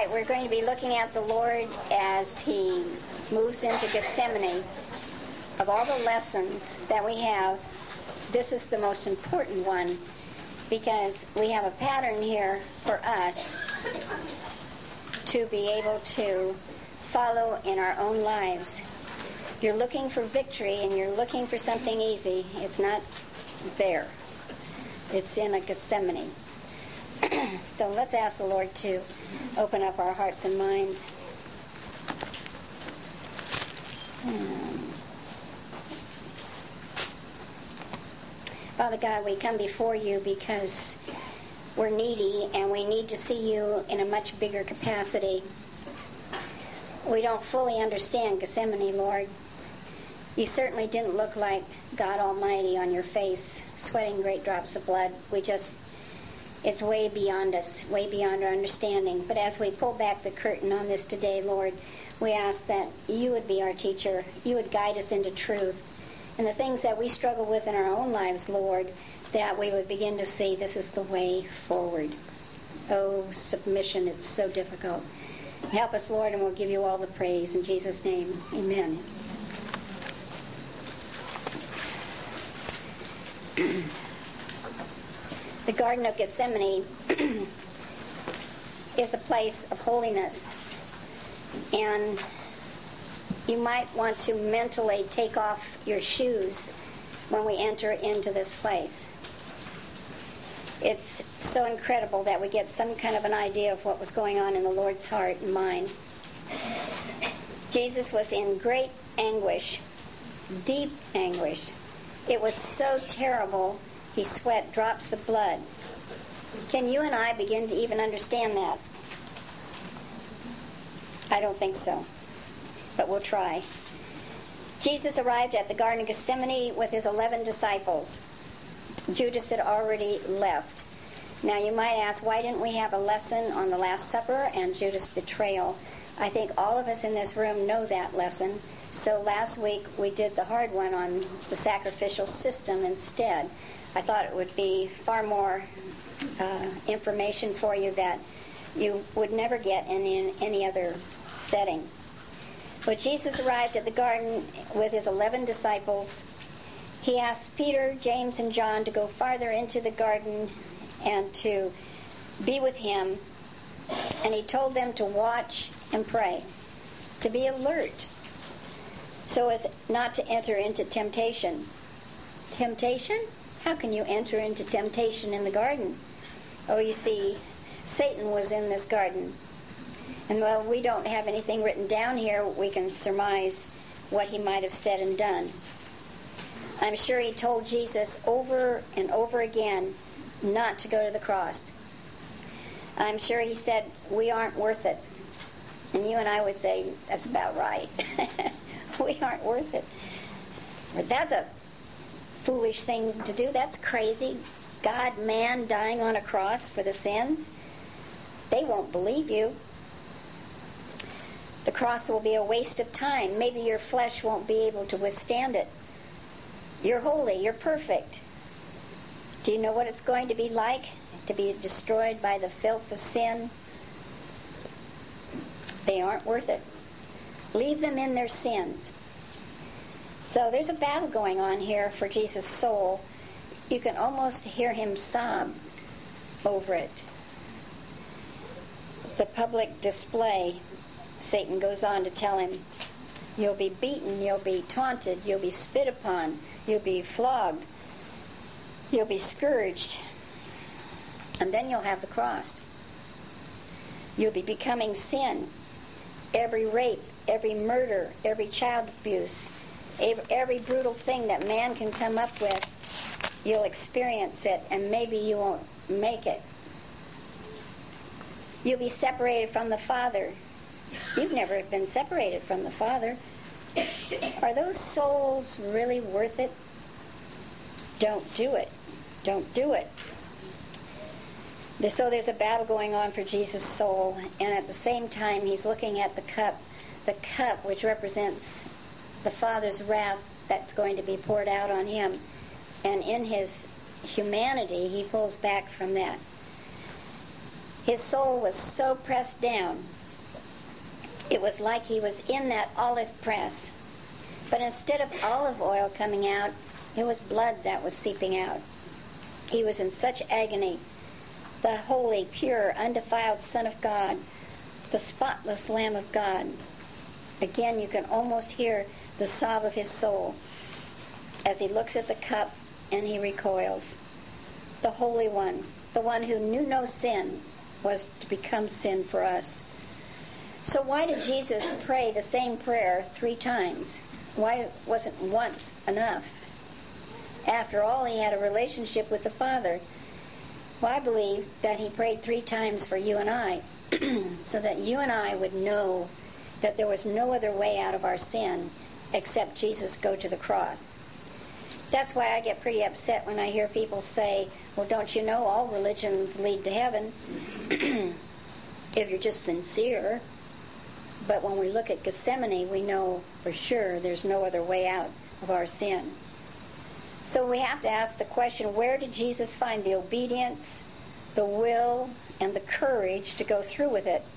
Tonight we're going to be looking at the Lord as He moves into Gethsemane. Of all the lessons that we have, this is the most important one because we have a pattern here for us to be able to follow in our own lives. You're looking for victory and you're looking for something easy. It's not there. It's in a Gethsemane. So let's ask the Lord to open up our hearts and minds. Father God, we come before you because we're needy and we need to see you in a much bigger capacity. We don't fully understand Gethsemane, Lord. You certainly didn't look like God Almighty on your face, sweating great drops of blood. It's way beyond us, way beyond our understanding. But as we pull back the curtain on this today, Lord, we ask that you would be our teacher. You would guide us into truth. And the things that we struggle with in our own lives, Lord, that we would begin to see this is the way forward. Oh, submission, it's so difficult. Help us, Lord, and we'll give you all the praise. In Jesus' name, amen. The Garden of Gethsemane is a place of holiness. And you might want to mentally take off your shoes when we enter into this place. It's so incredible that we get some kind of an idea of what was going on in the Lord's heart and mind. Jesus was in great anguish, deep anguish. It was so terrible, he sweat drops of blood. Can you and I begin to even understand that? I don't think so, but we'll try. Jesus arrived at the Garden of Gethsemane with his 11 disciples. Judas had already left. Now you might ask, why didn't we have a lesson on the Last Supper and Judas' betrayal? I think all of us in this room know that lesson. So last week we did the hard one on the sacrificial system instead. I thought it would be far more information for you that you would never get in any other setting. But Jesus arrived at the garden with his 11 disciples. He asked Peter, James, and John to go farther into the garden and to be with him. And he told them to watch and pray, to be alert, so as not to enter into temptation. Temptation? How can you enter into temptation in the garden? Oh, you see, Satan was in this garden. And while we don't have anything written down here, we can surmise what he might have said and done. I'm sure he told Jesus over and over again not to go to the cross. I'm sure he said, we aren't worth it. And you and I would say, that's about right. We aren't worth it. But that's a foolish thing to do. That's crazy. God, man, dying on a cross for the sins. They won't believe you. The cross will be a waste of time. Maybe your flesh won't be able to withstand it. You're holy. You're perfect. Do you know what it's going to be like to be destroyed by the filth of sin? They aren't worth it. Leave them in their sins. So there's a battle going on here for Jesus' soul. You can almost hear him sob over it. The public display, Satan goes on to tell him, you'll be beaten, you'll be taunted, you'll be spit upon, you'll be flogged, you'll be scourged, and then you'll have the cross. You'll be becoming sin. Every rape, every murder, every child abuse, every brutal thing that man can come up with, you'll experience it, and maybe you won't make it. You'll be separated from the Father. You've never been separated from the Father. Are those souls really worth it? Don't do it. Don't do it. So there's a battle going on for Jesus' soul, and at the same time he's looking at the cup which represents the Father's wrath that's going to be poured out on him. And in his humanity, he pulls back from that. His soul was so pressed down. It was like he was in that olive press. But instead of olive oil coming out, it was blood that was seeping out. He was in such agony. The holy, pure, undefiled Son of God, the spotless Lamb of God. Again, you can almost hear the sob of his soul as he looks at the cup and he recoils. The Holy One, the one who knew no sin, was to become sin for us. So why did Jesus pray the same prayer 3 times? Why wasn't once enough? After all, he had a relationship with the Father. Well, I believe that he prayed 3 times for you and I, so that you and I would know that there was no other way out of our sin except Jesus go to the cross. That's why I get pretty upset when I hear people say, well, don't you know all religions lead to heaven if you're just sincere. But when we look at Gethsemane, we know for sure there's no other way out of our sin. So we have to ask the question, where did Jesus find the obedience, the will, and the courage to go through with it?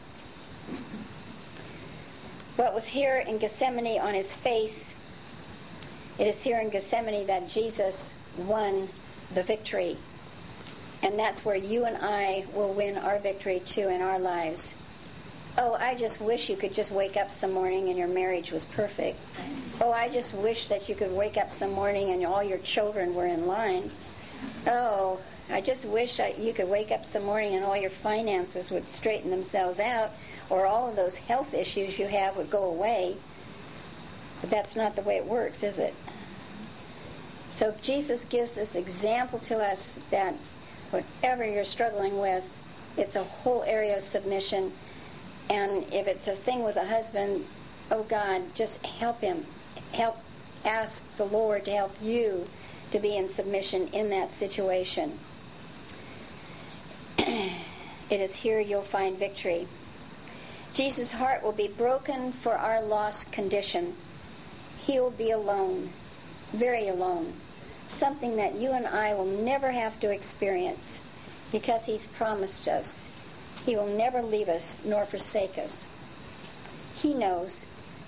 What was here in Gethsemane on his face, it is here in Gethsemane that Jesus won the victory. And that's where you and I will win our victory too in our lives. Oh, I just wish you could just wake up some morning and your marriage was perfect. Oh, I just wish that you could wake up some morning and all your children were in line. Oh, I just wish you could wake up some morning and all your finances would straighten themselves out, or all of those health issues you have would go away. But that's not the way it works, is it? So Jesus gives this example to us that whatever you're struggling with, it's a whole area of submission. And if it's a thing with a husband, oh God, just help him. Ask the Lord to help you to be in submission in that situation. It is here you'll find victory. Jesus' heart will be broken for our lost condition. He will be alone, very alone, something that you and I will never have to experience because he's promised us. He will never leave us nor forsake us. He knows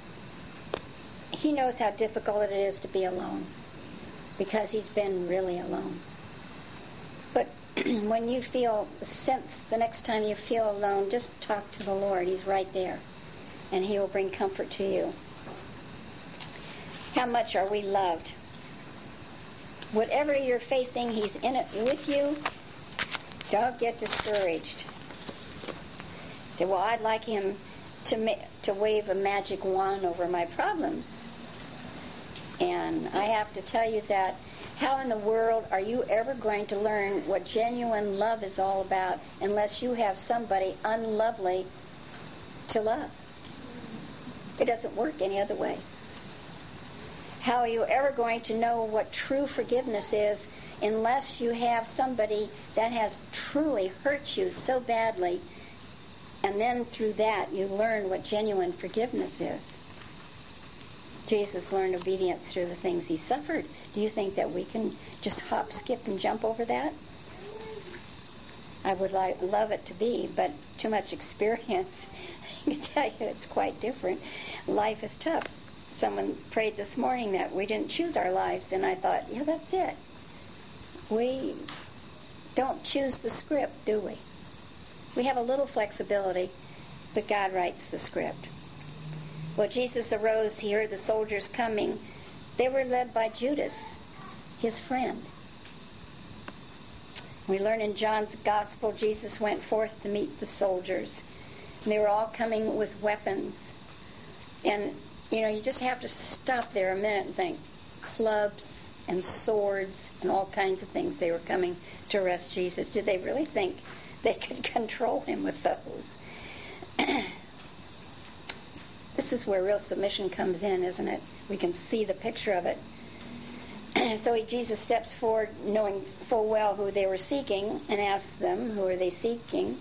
how difficult it is to be alone because he's been really alone. But when you feel the next time you feel alone, just talk to the Lord. He's right there, and he will bring comfort to you. How much are we loved? Whatever you're facing, he's in it with you. Don't get discouraged. Say, well, I'd like him to wave a magic wand over my problems. And I have to tell you that how in the world are you ever going to learn what genuine love is all about unless you have somebody unlovely to love? It doesn't work any other way. How are you ever going to know what true forgiveness is unless you have somebody that has truly hurt you so badly, and then through that you learn what genuine forgiveness is? Jesus learned obedience through the things he suffered. Do you think that we can just hop, skip, and jump over that? I would love it to be, but too much experience. I can tell you it's quite different. Life is tough. Someone prayed this morning that we didn't choose our lives, and I thought, yeah, that's it. We don't choose the script, do we? We have a little flexibility, but God writes the script. Well, Jesus arose. He heard the soldiers coming. They were led by Judas, his friend. We learn in John's Gospel, Jesus went forth to meet the soldiers. And they were all coming with weapons. And, you just have to stop there a minute and think. Clubs and swords and all kinds of things. They were coming to arrest Jesus. Did they really think they could control him with those? This is where real submission comes in, isn't it? We can see the picture of it. So Jesus steps forward, knowing full well who they were seeking, and asks them, who are they seeking?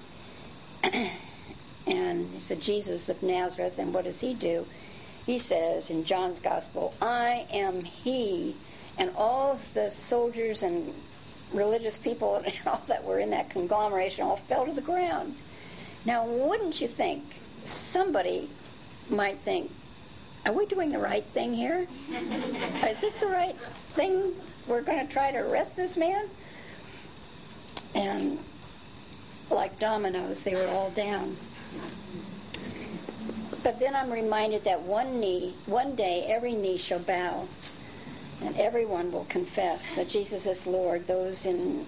And he said, Jesus of Nazareth. And what does he do? He says in John's Gospel, I am he. And all the soldiers and religious people and all that were in that conglomeration all fell to the ground. Now, wouldn't you think somebody might think, are we doing the right thing here? Is this the right thing? We're going to try to arrest this man? And like dominoes, they were all down. But then I'm reminded that one day, every knee shall bow, and everyone will confess that Jesus is Lord. Those in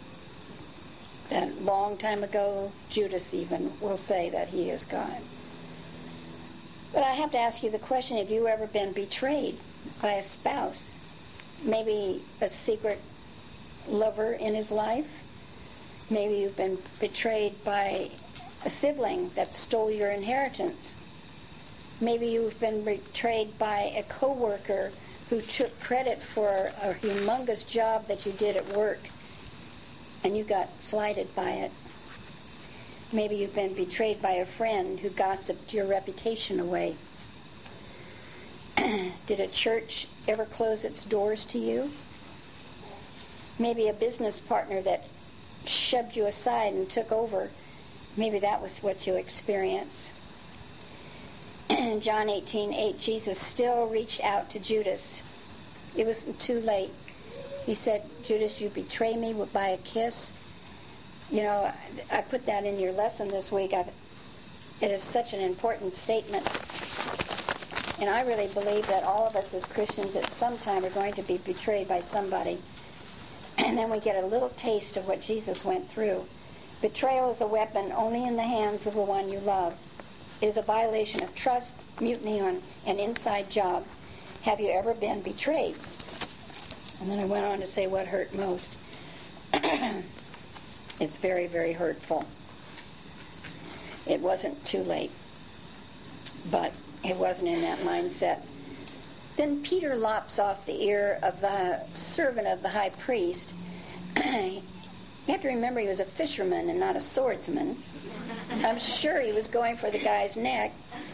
that long time ago, Judas even, will say that he is God. But I have to ask you the question, have you ever been betrayed by a spouse? Maybe a secret lover in his life? Maybe you've been betrayed by a sibling that stole your inheritance. Maybe you've been betrayed by a coworker who took credit for a humongous job that you did at work, and you got slighted by it. Maybe you've been betrayed by a friend who gossiped your reputation away. Did a church ever close its doors to you? Maybe a business partner that shoved you aside and took over. Maybe that was what you experienced. In John 18:8, Jesus still reached out to Judas. It wasn't too late. He said, Judas, you betray me by a kiss. You know, I put that in your lesson this week. It is such an important statement. And I really believe that all of us as Christians at some time are going to be betrayed by somebody. And then we get a little taste of what Jesus went through. Betrayal is a weapon only in the hands of the one you love. It is a violation of trust, mutiny on an inside job. Have you ever been betrayed? And then I went on to say what hurt most. It's very, very hurtful. It wasn't too late, but it wasn't in that mindset. Then Peter lops off the ear of the servant of the high priest. You have to remember he was a fisherman and not a swordsman. I'm sure he was going for the guy's neck,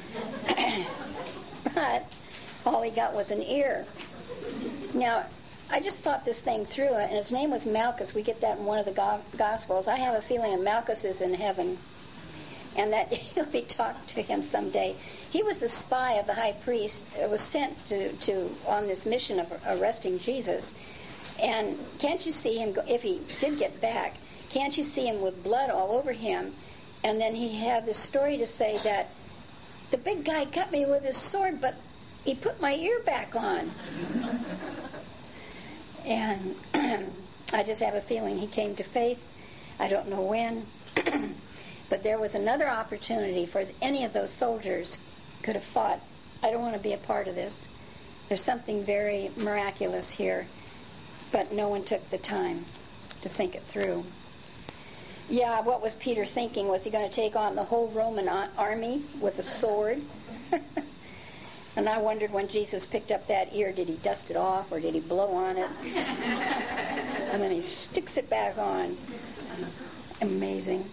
but all he got was an ear. Now, I just thought this thing through, and his name was Malchus. We get that in one of the Gospels. I have a feeling that Malchus is in heaven, and that he'll be talked to him someday. He was the spy of the high priest, was sent to on this mission of arresting Jesus. And can't you see him, if he did get back, can't you see him with blood all over him? And then he had this story to say that the big guy cut me with his sword, but he put my ear back on. And I just have a feeling he came to faith. I don't know when. But there was another opportunity for any of those soldiers could have thought, I don't want to be a part of this. There's something very miraculous here. But no one took the time to think it through. Yeah, what was Peter thinking? Was he going to take on the whole Roman army with a sword? And I wondered when Jesus picked up that ear, did he dust it off or did he blow on it? And then he sticks it back on. Amazing.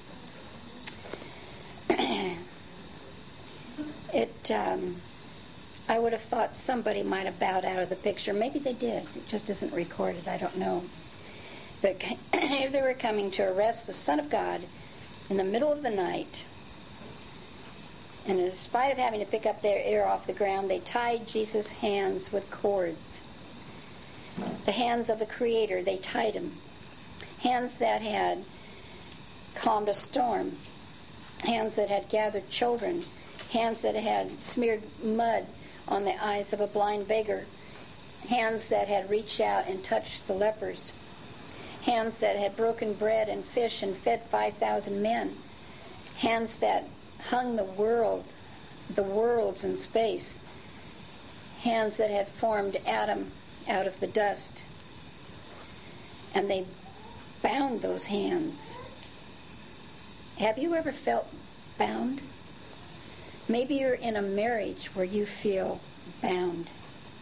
I would have thought somebody might have bowed out of the picture. Maybe they did. It just isn't recorded. I don't know. But if they were coming to arrest the Son of God in the middle of the night, and in spite of having to pick up their ear off the ground, they tied Jesus' hands with cords. The hands of the Creator, they tied him. Hands that had calmed a storm. Hands that had gathered children. Hands that had smeared mud on the eyes of a blind beggar. Hands that had reached out and touched the lepers. Hands that had broken bread and fish and fed 5,000 men. Hands that hung the worlds in space. Hands that had formed Adam out of the dust. And they bound those hands. Have you ever felt bound? Maybe you're in a marriage where you feel bound.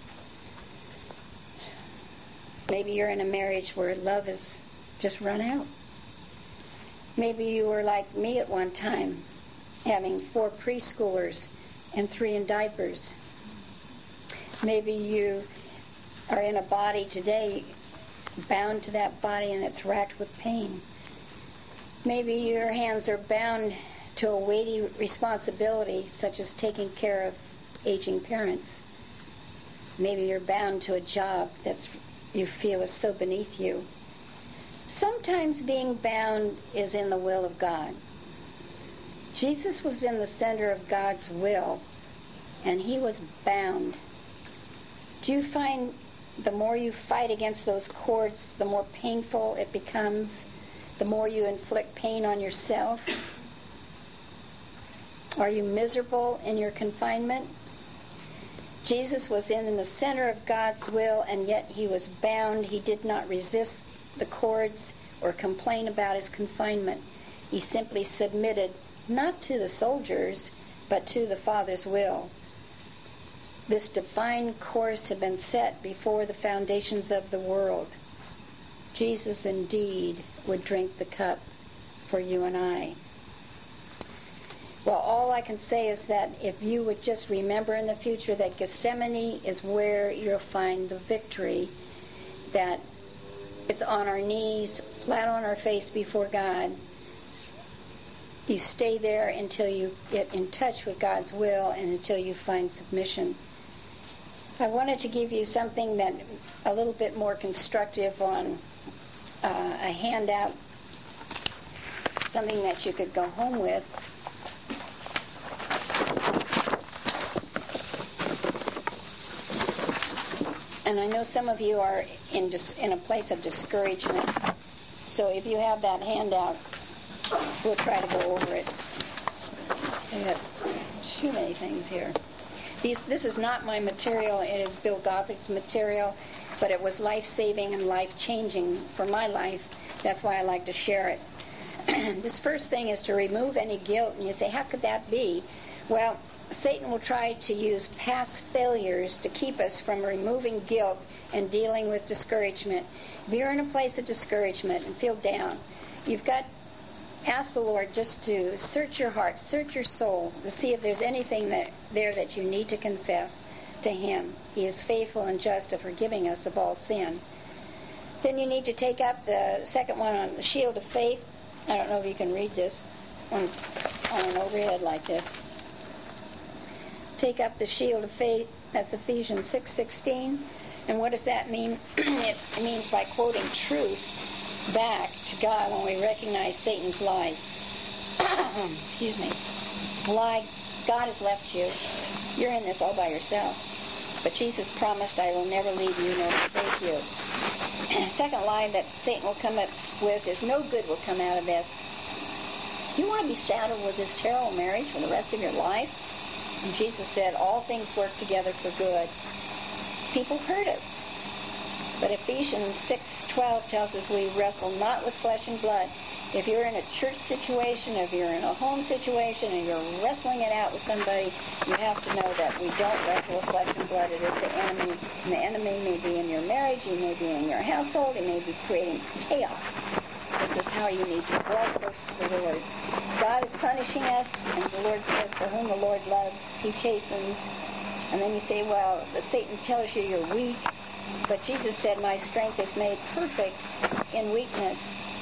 Maybe you're in a marriage where love has just run out. Maybe you were like me at one time, having 4 preschoolers and 3 in diapers. Maybe you are in a body today, bound to that body, and it's racked with pain. Maybe your hands are bound to a weighty responsibility such as taking care of aging parents. Maybe you're bound to a job that you feel is so beneath you. Sometimes being bound is in the will of God. Jesus was in the center of God's will, and he was bound. Do you find the more you fight against those cords, the more painful it becomes, the more you inflict pain on yourself? Are you miserable in your confinement? Jesus was in the center of God's will, and yet he was bound. He did not resist the cords or complain about his confinement. He simply submitted not to the soldiers, but to the Father's will. This divine course had been set before the foundations of the world. Jesus indeed would drink the cup for you and I. Well, all I can say is that if you would just remember in the future that Gethsemane is where you'll find the victory, that it's on our knees, flat on our face before God. You stay there until you get in touch with God's will and until you find submission. I wanted to give you something that a little bit more constructive on a handout, something that you could go home with. And I know some of you are in a place of discouragement. So if you have that handout, we'll try to go over it. I have too many things here. This is not my material. It is Bill Gothard's material, but it was life-saving and life-changing for my life. That's why I like to share it. This first thing is to remove any guilt. And you say, how could that be? Well, Satan will try to use past failures to keep us from removing guilt and dealing with discouragement. If you're in a place of discouragement and feel down, you've got ask the Lord just to search your heart, search your soul, to see if there's anything there that you need to confess to him. He is faithful and just of forgiving us of all sin. Then you need to take up the second one on the shield of faith. I don't know if you can read this on an overhead like this. Take up the shield of faith. That's Ephesians 6:16. And what does that mean? It means by quoting truth back to God when we recognize Satan's lies. Excuse me. Lie. God has left you. You're in this all by yourself. But Jesus promised, I will never leave you nor forsake you. And the second lie that Satan will come up with is no good will come out of this. You want to be saddled with this terrible marriage for the rest of your life? And Jesus said, all things work together for good. People hurt us. But Ephesians 6:12 tells us we wrestle not with flesh and blood. If you're in a church situation, if you're in a home situation, and you're wrestling it out with somebody, you have to know that we don't wrestle with flesh and blood. It is the enemy. And the enemy may be in your marriage, he may be in your household, he may be creating chaos. This is how you need to draw close to the Lord. God is punishing us, and the Lord says, for whom the Lord loves, he chastens. And then you say, well, Satan tells you you're weak. But Jesus said, my strength is made perfect in weakness.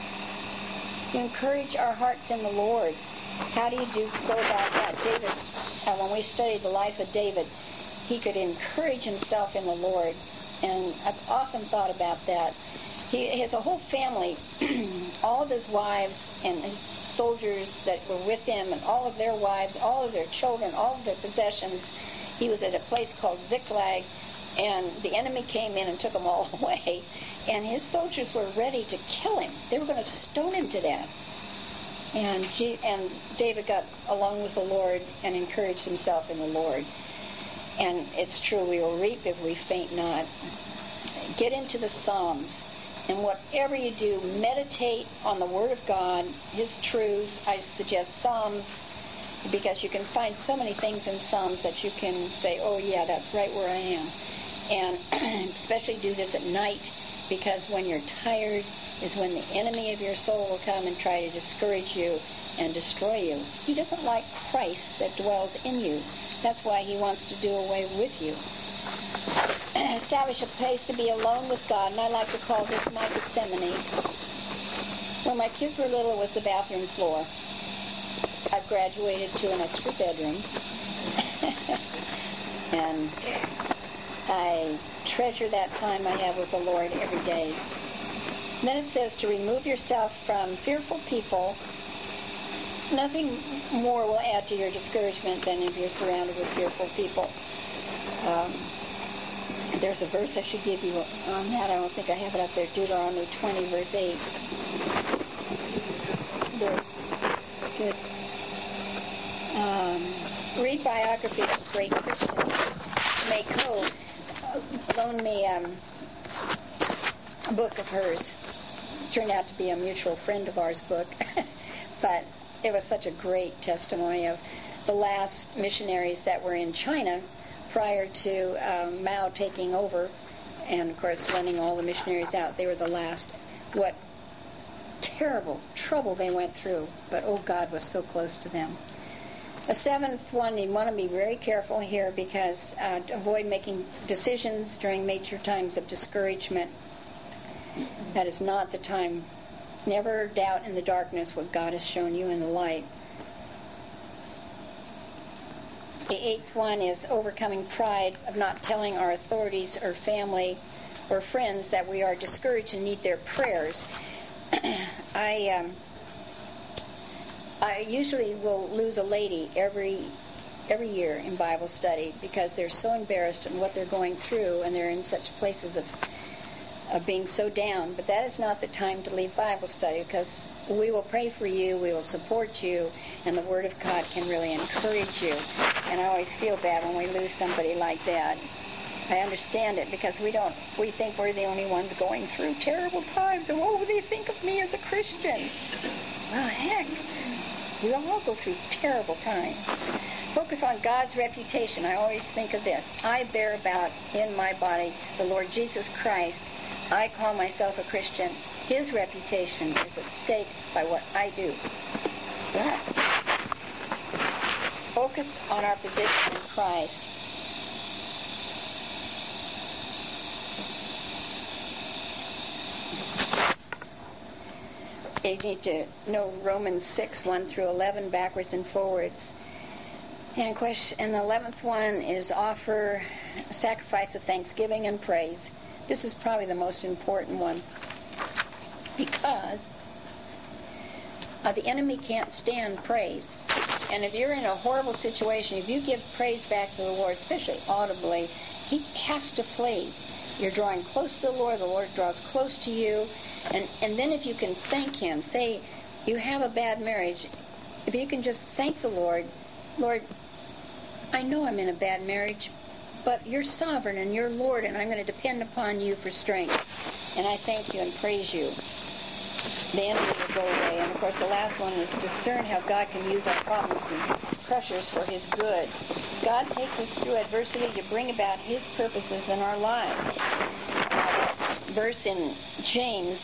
You encourage our hearts in the Lord. How do you go about that? David, when we studied the life of David, he could encourage himself in the Lord. And I've often thought about that. He has a whole family, all of his wives and his soldiers that were with him, and all of their wives, all of their children, all of their possessions. He was at a place called Ziklag, and the enemy came in and took them all away. And his soldiers were ready to kill him. They were going to stone him to death. And David got along with the Lord and encouraged himself in the Lord. And it's true, we will reap if we faint not. Get into the Psalms. And whatever you do, meditate on the Word of God, His truths. I suggest Psalms, because you can find so many things in Psalms that you can say, oh yeah, that's right where I am. And especially do this at night, because when you're tired is when the enemy of your soul will come and try to discourage you and destroy you. He doesn't like Christ that dwells in you. That's why he wants to do away with you. Establish a place to be alone with God, and I like to call this my Gethsemane. When my kids were little, it was the bathroom floor. I've graduated to an extra bedroom. And I treasure that time I have with the Lord every day. And then it says to remove yourself from fearful people. Nothing more will add to your discouragement than if you're surrounded with fearful people. There's a verse I should give you on that. I don't think I have it up there. Deuteronomy 20, verse 8. Good. Read biographies of great Christians. May Cove loaned me a book of hers. It turned out to be a mutual friend of ours book. But it was such a great testimony of the last missionaries that were in China prior to Mao taking over and, of course, letting all the missionaries out. They were the last. What terrible trouble they went through, but oh, God was so close to them. A seventh one, you want to be very careful here because to avoid making decisions during major times of discouragement. That is not the time. Never doubt in the darkness what God has shown you in the light. The eighth one is overcoming pride of not telling our authorities or family or friends that we are discouraged and need their prayers. I usually will lose a lady every year in Bible study because they're so embarrassed in what they're going through and they're in such places of being so down. But that is not the time to leave Bible study because we will pray for you, we will support you, and the Word of God can really encourage you. And I always feel bad when we lose somebody like that. I understand it because we think we're the only ones going through terrible times, and what will they think of me as a Christian? Well, heck, we all go through terrible times. Focus on God's reputation. I always think of this. I bear about in my body the Lord Jesus Christ. I call myself a Christian. His reputation is at stake by what I do. Yeah. Focus on our position in Christ. You need to know Romans 6, 1 through 11, backwards and forwards. And the 11th one is offer a sacrifice of thanksgiving and praise. This is probably the most important one because the enemy can't stand praise. And if you're in a horrible situation, if you give praise back to the Lord, especially audibly, he has to flee. You're drawing close to the Lord draws close to you, and then if you can thank him, say you have a bad marriage, if you can just thank the Lord, I know I'm in a bad marriage, but you're sovereign and you're Lord, and I'm going to depend upon you for strength. And I thank you and praise you. The enemy will go away. And of course the last one is discern how God can use our problems and pressures for his good. God takes us through adversity to bring about his purposes in our lives. Verse in James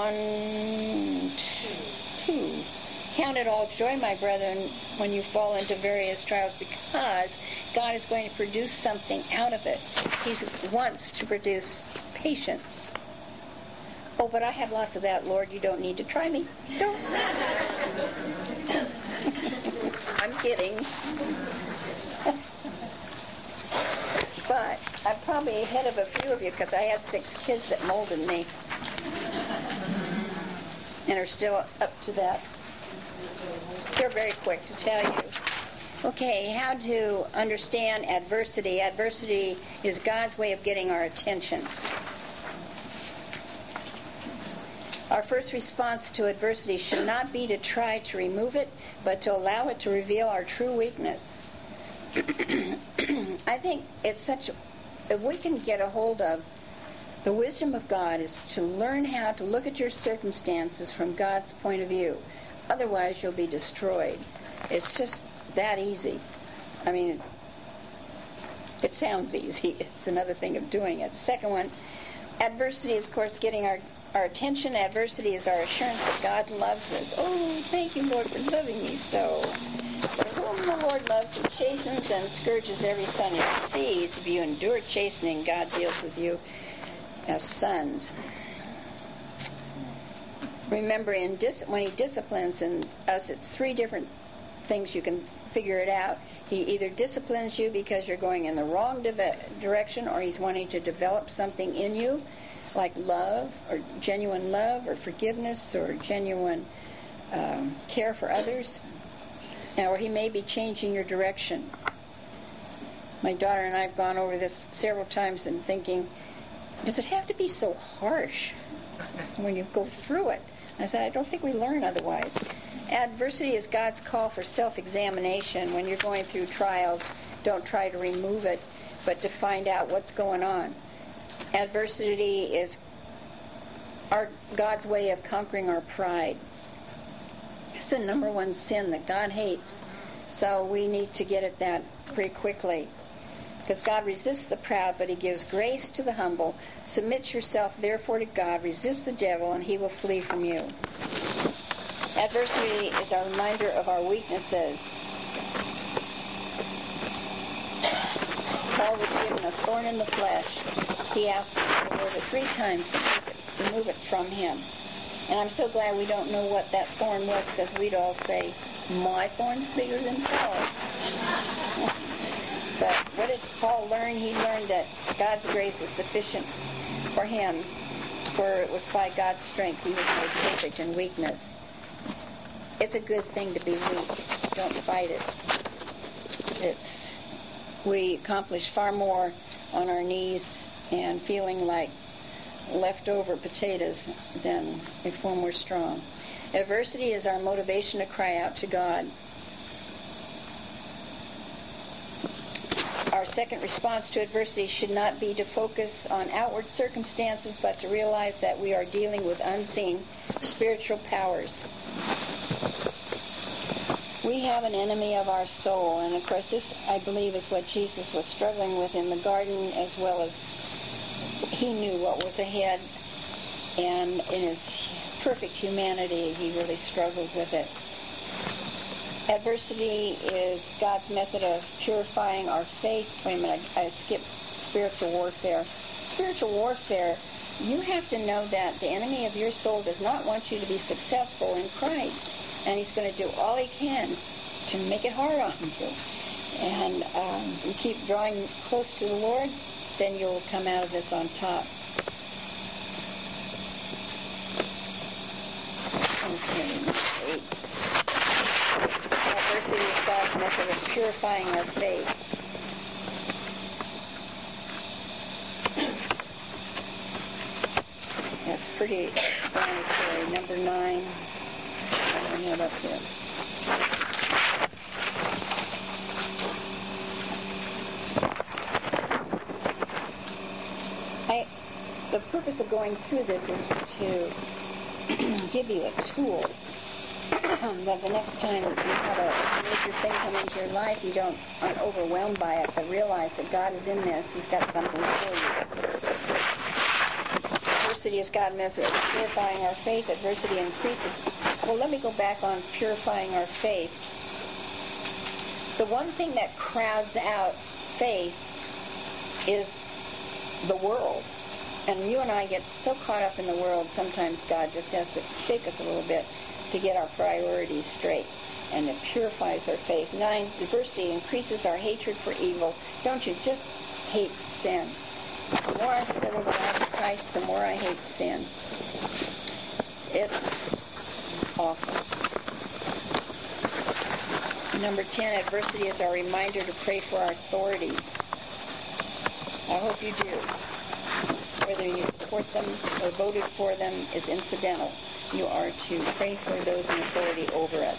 1:2. Count it all joy, my brethren, when you fall into various trials, because God is going to produce something out of it. He wants to produce patience. Oh, but I have lots of that, Lord. You don't need to try me. Don't. I'm kidding. But I'm probably ahead of a few of you because I had 6 kids that molded me and are still up to that. They're very quick to tell you. Okay, how to understand adversity. Adversity is God's way of getting our attention. Our first response to adversity should not be to try to remove it, but to allow it to reveal our true weakness. I think it's if we can get a hold of the wisdom of God is to learn how to look at your circumstances from God's point of view. Otherwise, you'll be destroyed. It's just that easy. I mean, it sounds easy. It's another thing of doing it. The second one, adversity is, of course, getting our attention. Adversity is our assurance that God loves us. Oh, thank you, Lord, for loving me so. For whom the Lord loves, he chastens and scourges every son he sees. If you endure chastening, God deals with you as sons. Remember, when he disciplines in us, it's 3 different things you can figure it out. He either disciplines you because you're going in the wrong direction, or he's wanting to develop something in you, like love, or genuine love, or forgiveness, or genuine care for others. Or he may be changing your direction. My daughter and I have gone over this several times and thinking, does it have to be so harsh when you go through it? I said, I don't think we learn otherwise. Adversity is God's call for self-examination. When you're going through trials, don't try to remove it, but to find out what's going on. Adversity is God's way of conquering our pride. It's the number one sin that God hates. So we need to get at that pretty quickly. Because God resists the proud, but he gives grace to the humble. Submit yourself, therefore, to God. Resist the devil, and he will flee from you. Adversity is a reminder of our weaknesses. Paul was given a thorn in the flesh. He asked the Lord 3 times to remove it from him. And I'm so glad we don't know what that thorn was, because we'd all say, my thorn's bigger than Paul's. But what did Paul learn? He learned that God's grace is sufficient for him, for it was by God's strength he was made perfect in weakness. It's a good thing to be weak. Don't fight it. We accomplish far more on our knees and feeling like leftover potatoes than when we're strong. Adversity is our motivation to cry out to God. Our second response to adversity should not be to focus on outward circumstances, but to realize that we are dealing with unseen spiritual powers. We have an enemy of our soul, and of course this, I believe, is what Jesus was struggling with in the garden, as well as he knew what was ahead, and in his perfect humanity he really struggled with it. Adversity is God's method of purifying our faith. Wait a minute, I skipped spiritual warfare. Spiritual warfare, you have to know that the enemy of your soul does not want you to be successful in Christ, and he's going to do all he can to make it hard on you. And you keep drawing close to the Lord, then you'll come out of this on top. Okay, 8. Adversity is God's method of purifying our faith. That's pretty explanatory. Number 9. I don't have it up here. The purpose of going through this is to give you a tool that the next time you have a major thing come into your life, you aren't overwhelmed by it, but realize that God is in this. He's got something for you. Adversity is God's method of purifying our faith. Adversity increases. Well, let me go back on purifying our faith. The one thing that crowds out faith is the world. And you and I get so caught up in the world, sometimes God just has to shake us a little bit to get our priorities straight, and it purifies our faith. 9, adversity increases our hatred for evil. Don't you just hate sin? The more I study the life of Christ, the more I hate sin. It's awful. Number 10, adversity is our reminder to pray for our authorities. I hope you do. Whether you support them or voted for them is incidental. You are to pray for those in authority over us.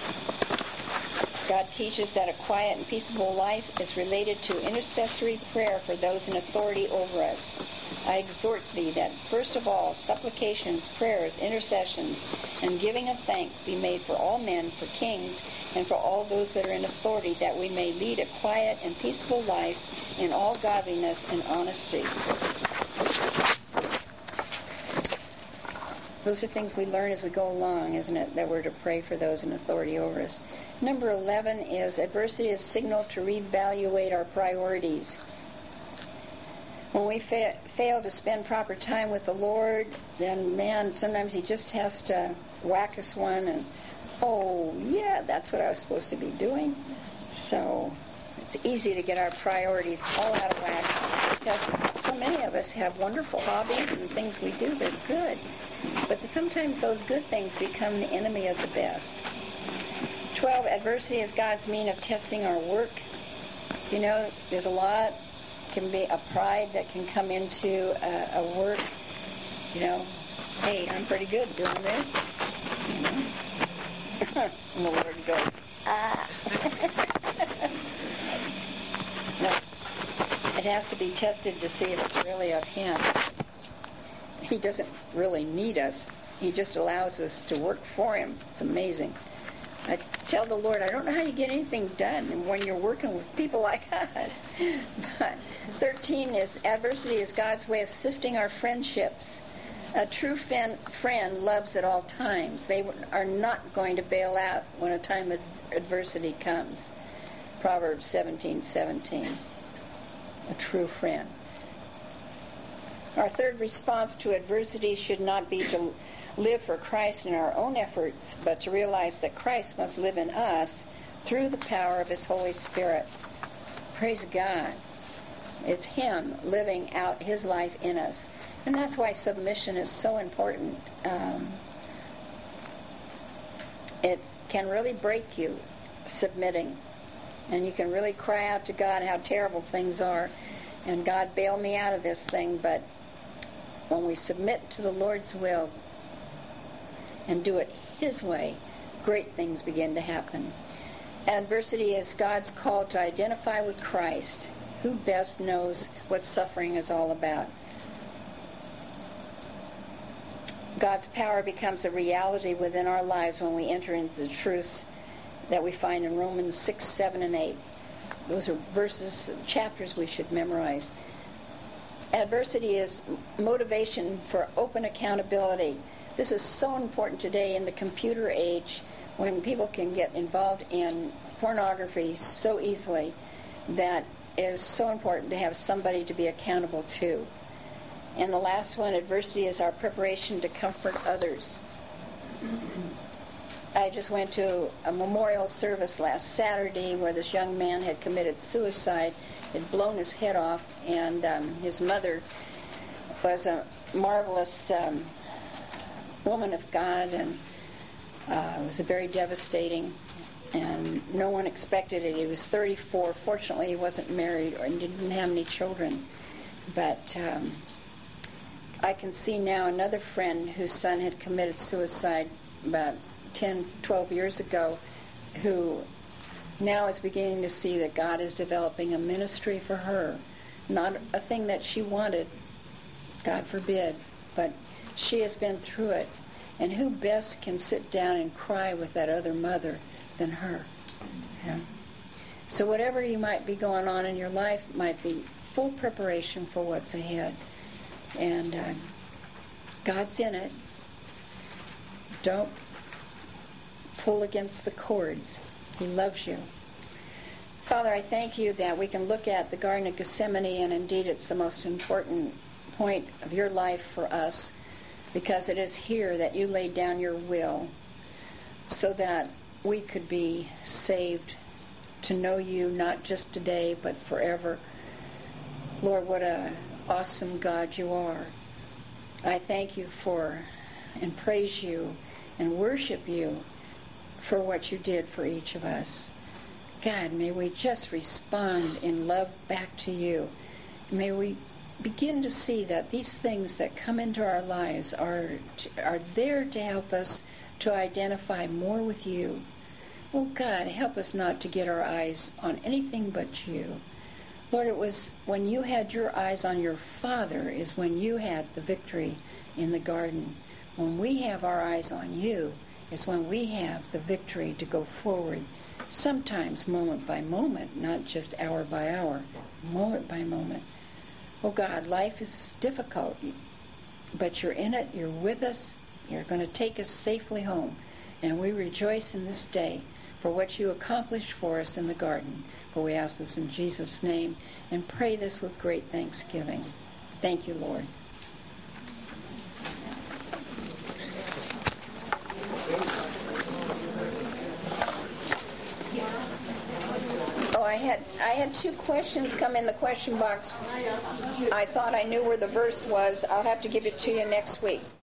God teaches that a quiet and peaceable life is related to intercessory prayer for those in authority over us. I exhort thee that, first of all, supplications, prayers, intercessions, and giving of thanks be made for all men, for kings, and for all those that are in authority, that we may lead a quiet and peaceable life in all godliness and honesty. Those are things we learn as we go along, isn't it? That we're to pray for those in authority over us. Number 11 is adversity is a signal to reevaluate our priorities. When we fail to spend proper time with the Lord, then, man, sometimes he just has to whack us one and oh, yeah, that's what I was supposed to be doing. So it's easy to get our priorities all out of whack because so many of us have wonderful hobbies and things we do that are good. But sometimes those good things become the enemy of the best. 12, adversity is God's mean of testing our work. You know, there's a lot, can be a pride that can come into a work. You know, hey, I'm pretty good doing this. You know? And the Lord goes, No, it has to be tested to see if it's really of Him. He doesn't really need us. He just allows us to work for Him. It's amazing. I tell the Lord, I don't know how you get anything done when you're working with people like us. But 13 is adversity is God's way of sifting our friendships. A true friend loves at all times. They are not going to bail out when a time of adversity comes. Proverbs 17:17. A true friend. Our third response to adversity should not be to live for Christ in our own efforts, but to realize that Christ must live in us through the power of His Holy Spirit. Praise God. It's Him living out His life in us. And that's why submission is so important. It can really break you, submitting. And you can really cry out to God how terrible things are. And God, bail me out of this thing. But when we submit to the Lord's will and do it His way, great things begin to happen. Adversity is God's call to identify with Christ, who best knows what suffering is all about. God's power becomes a reality within our lives when we enter into the truths that we find in Romans 6, 7, and 8. Those are verses, chapters we should memorize. Adversity is motivation for open accountability. This is so important today in the computer age when people can get involved in pornography so easily. That is so important to have somebody to be accountable to. And the last one, adversity is our preparation to comfort others. I just went to a memorial service last Saturday where this young man had committed suicide, had blown his head off, and his mother was a marvelous woman of God, and it was very devastating, and no one expected it. He was 34. Fortunately, he wasn't married or didn't have any children, but I can see now another friend whose son had committed suicide about 10, 12 years ago, who now is beginning to see that God is developing a ministry for her. Not a thing that she wanted, God forbid, but she has been through it. And who best can sit down and cry with that other mother than her? Yeah. So whatever you might be going on in your life might be full preparation for what's ahead. And God's in it. Don't pull against the cords. He loves you. Father, I thank you that we can look at the Garden of Gethsemane, and indeed it's the most important point of your life for us, because it is here that you laid down your will so that we could be saved to know you not just today but forever. Lord, what an awesome God you are. I thank you for and praise you and worship you for what you did for each of us. God, may we just respond in love back to you. May we begin to see that these things that come into our lives are there to help us to identify more with you. Oh God, help us not to get our eyes on anything but you. Lord, it was when you had your eyes on your Father is when you had the victory in the garden. When we have our eyes on you is when we have the victory to go forward, sometimes moment by moment, not just hour by hour, moment by moment. Oh God, life is difficult, but you're in it, you're with us, you're going to take us safely home. And we rejoice in this day for what you accomplished for us in the garden. For we ask this in Jesus' name and pray this with great thanksgiving. Thank you, Lord. had two questions come in the question box. I thought I knew where the verse was. I'll have to give it to you next week.